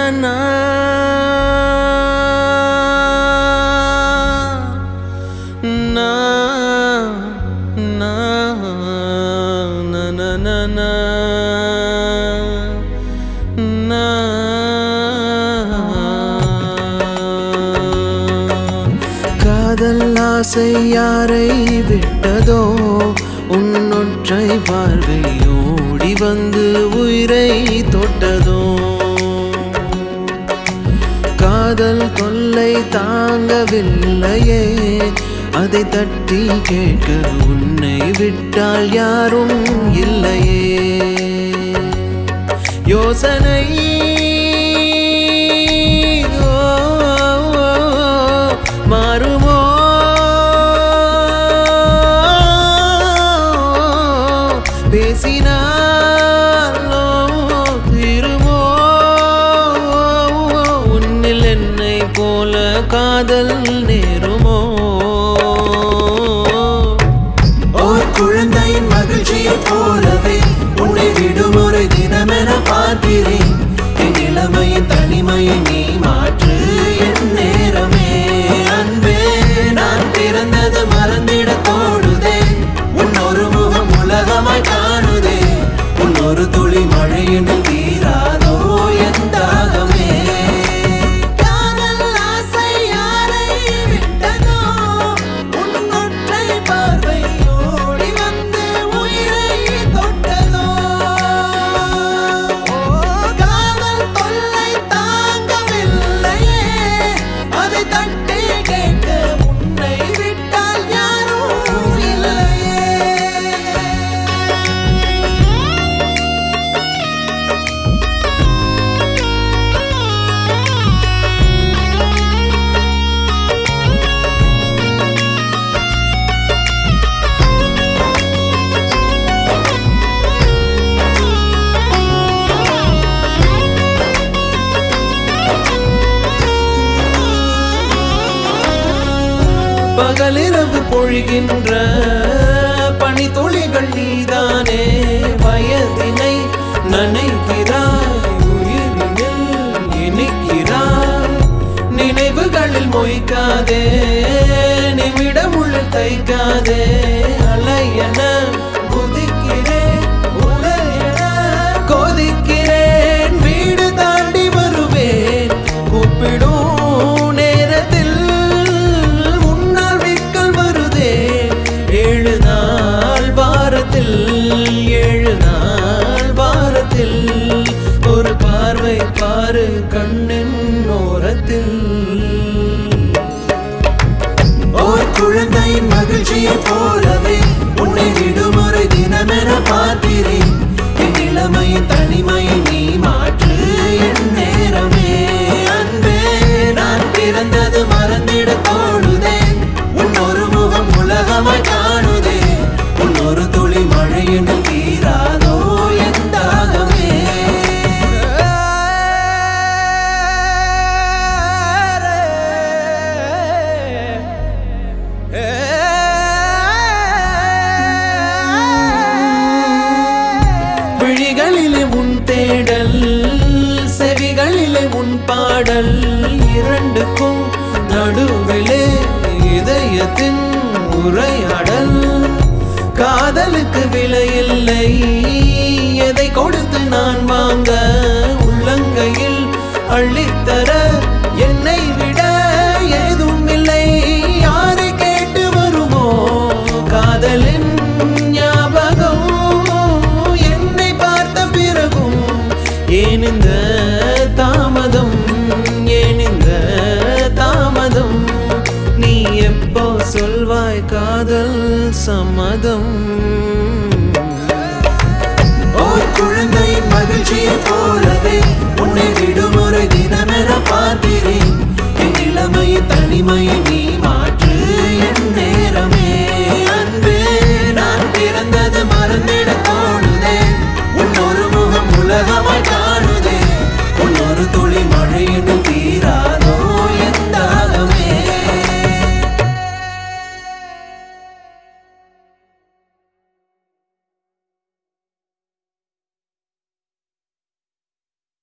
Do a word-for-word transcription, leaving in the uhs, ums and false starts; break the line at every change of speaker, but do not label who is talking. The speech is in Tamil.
na na na na na na na na காதல் ஆசை யாரை விட்டதோ உன்னொற்றை பார்வை ஓடி வந்து உயிரை தொட்டதோ காதல் தொல்லை தாங்கவில்லையே அதை தட்டி கேட்க உன்னை விட்டால் யாரும் இல்லையே யோசனை மாறுமோ பேசினாலோ தீருமோ உன்னில் என்னை போல காதல் நேருமோ
ஓர் குழந்தையின் மகிழ்ச்சியை போலவே உன்னை விடுமுறை தினமென பார்க்கிறேன் என் இளமையின் தனிமையை நீ மாற்று என் நேரமே அன்பே நான் பிறந்தது மறந்திட தோடுதே உன்னொரு முகம் உலகமாய் காணுதே உன்னொரு துளி மழையின் தீராதோ என் தாகமே காதல் ஆசை யாரை விட்டதோ உன்னொற்றை பார்வை ஓடி வந்து உயிரை தொட்டதோ காதல் தொல்லை தாங்கவில்லையே அதை தட்டி கேட்க உன்னை விட்டால் யாரும் இல்லையே
பகலிரவு பொழிகின்ற பனித்துளிகள் நீதானே வயதினை நனைக்கிறாய் உயிரினில் இனிக்கிறாய் நினைவுகளில் மொய்க்காதே நிமிடமுள்ள தைக்காதே அலையென குதிக்கிறேன் உலையென கொதிக்கிறேன் வீடு தாண்டி வருவேன் கூப்பிடும் நேரத்தில் ஏழு நாள் வாரத்தில் ஏழு நாள் வாரத்தில் ஒரு பார்வை பாரு கண்ணின் ஓரத்தில்
ஓர் குழந்தையின் மகிழ்ச்சியை போலவே உன்னை விடுமுறை தினமென பார்க்கிறேன் என் இளமையின் தனிமையை நீ மாற்று என் நேரமே அன்பே நான் பிறந்தது மறந்திட தோடுதே உன்னொரு முகம் உலகமாய் காணுதே உன்னொரு துளி மழையின் தீராதோ என் தாகமே
விழிகளிலே உன் தேடல் செவிகளிலே உன் பாடல் இரண்டுக்கும் நடுவிலே இதயத்தின் உரையாடல் காதலுக்கு விலையில்லை எதை கொடுத்து நான் வாங்க உள்ளங்கையில் அள்ளித்தர என்னை விட ஏதும் இல்லை யாரை கேட்டு வருமோ காதலின் ஞாபகம் என்னை பார்த்த பிறகும் ஏன் இந்த தாமதம் ஏன் இந்த தாமதம் நீ எப்போ சொல்வாய் காதல் சம்மதம்